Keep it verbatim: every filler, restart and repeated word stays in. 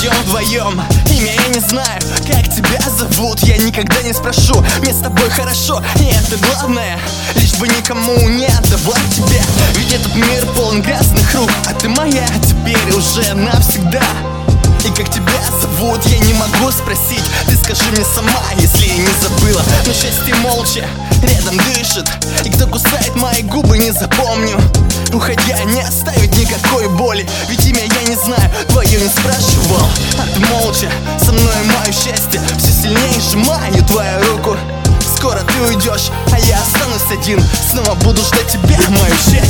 живем вдвоем. Имя я не знаю, как тебя зовут, я никогда не спрошу. Мне с тобой хорошо, и это главное. Лишь бы никому не отдавать тебя, ведь этот мир полон грязных рук. А ты моя теперь уже навсегда. И как тебя зовут, я не могу спросить. Ты скажи мне сама, если не забыла. Но счастье молча рядом дышит, и кто кусает мои губы, не запомню. Уходя, не оставить никакой боли, ведь имя я не знаю, твое не спрашивал. А ты молча со мной, мое счастье, все сильнее сжимаю твою руку. Скоро ты уйдешь, а я останусь один. Снова буду ждать тебя, мое счастье.